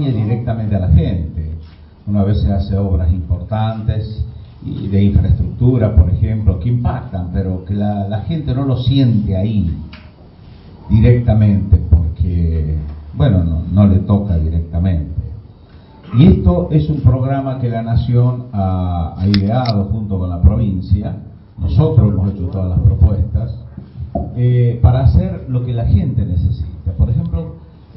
atañe directamente a la gente. Una vez se hace obras importantes y de infraestructura, por ejemplo, que impactan, pero que la gente no lo siente ahí directamente, porque, bueno, no le toca directamente. Y esto es un programa que la Nación ha ideado junto con la provincia. Nosotros hemos hecho todas las propuestas para hacer lo que la gente necesita. Por ejemplo,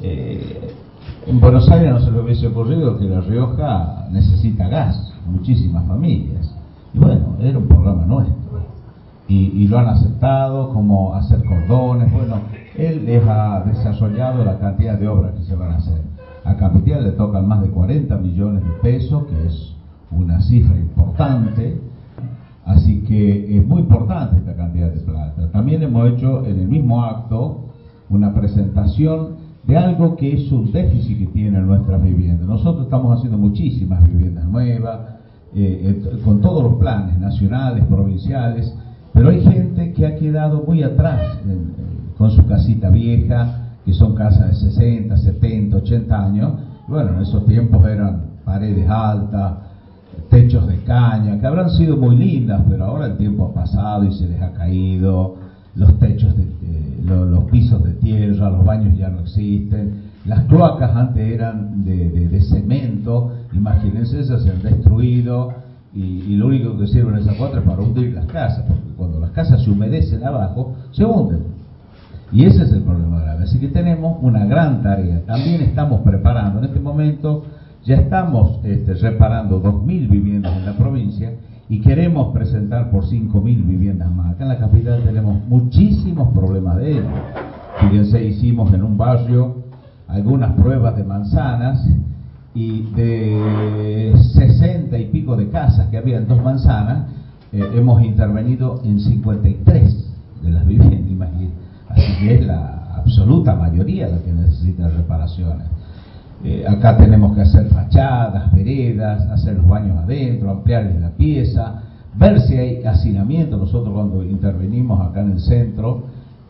en Buenos Aires no se le hubiese ocurrido que La Rioja necesita gas, muchísimas familias. Y bueno, era un programa nuestro. Y lo han aceptado, como hacer cordones. Bueno, él les ha desarrollado la cantidad de obras que se van a hacer. A Capital le tocan más de 40 millones de pesos, que es una cifra importante. Así que es muy importante esta cantidad de plata. También hemos hecho en el mismo acto una presentación de algo que es un déficit que tienen nuestras viviendas. Nosotros estamos haciendo muchísimas viviendas nuevas, con todos los planes nacionales, provinciales, pero hay gente que ha quedado muy atrás con su casita vieja, que son casas de 60, 70, 80 años. Bueno, en esos tiempos eran paredes altas, techos de caña, que habrán sido muy lindas, pero ahora el tiempo ha pasado y se les ha caído, los techos, los pisos de tierra, los baños ya no existen, las cloacas antes eran de cemento, imagínense, esas se han destruido, y lo único que sirven esas cuatro es para hundir las casas, porque cuando las casas se humedecen abajo, se hunden. Y ese es el problema grave. Así que tenemos una gran tarea. También estamos preparando, en este momento ya estamos reparando 2.000 viviendas en la provincia y queremos presentar por 5.000 viviendas más. Acá en la capital tenemos muchísimos problemas de ello. Fíjense, hicimos en un barrio algunas pruebas de manzanas y de 60 y pico de casas que había en 2 manzanas, hemos intervenido en 53 de las viviendas, imagínense. Así que es la absoluta mayoría la que necesita reparaciones. Acá tenemos que hacer fachadas, veredas, hacer los baños adentro, ampliarles la pieza, ver si hay hacinamiento. Nosotros cuando intervenimos acá en el centro,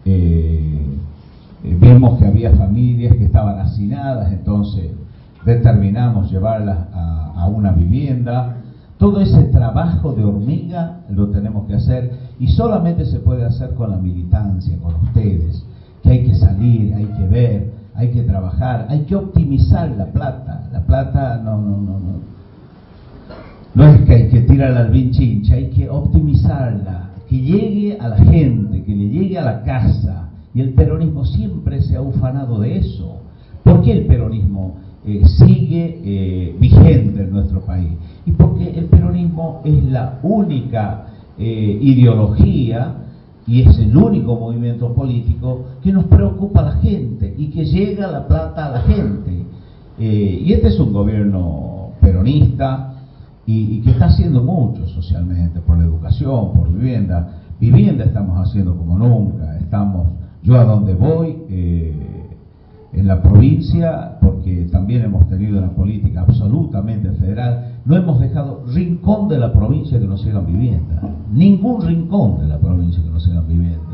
vimos que había familias que estaban hacinadas, entonces determinamos llevarlas a una vivienda. Todo ese trabajo de hormiga lo tenemos que hacer y solamente se puede hacer con la militancia, con ustedes, que hay que salir, hay que ver, hay que trabajar, hay que optimizar la plata. La plata no es que hay que tirarla al vinchincha, hay que optimizarla, que llegue a la gente, que le llegue a la casa. Y el peronismo siempre se ha ufanado de eso. ¿Por qué el peronismo sigue vigente en nuestro país? Y porque el peronismo es la única ideología y es el único movimiento político que nos preocupa a la gente y que llega la plata a la gente. Y este es un gobierno peronista y que está haciendo mucho socialmente, por la educación, por vivienda. Vivienda estamos haciendo como nunca. Yo a donde voy, en la provincia, porque también hemos tenido una política absolutamente federal, no hemos dejado rincón de la provincia que no se hagan vivienda, ningún rincón de la provincia que no se hagan vivienda.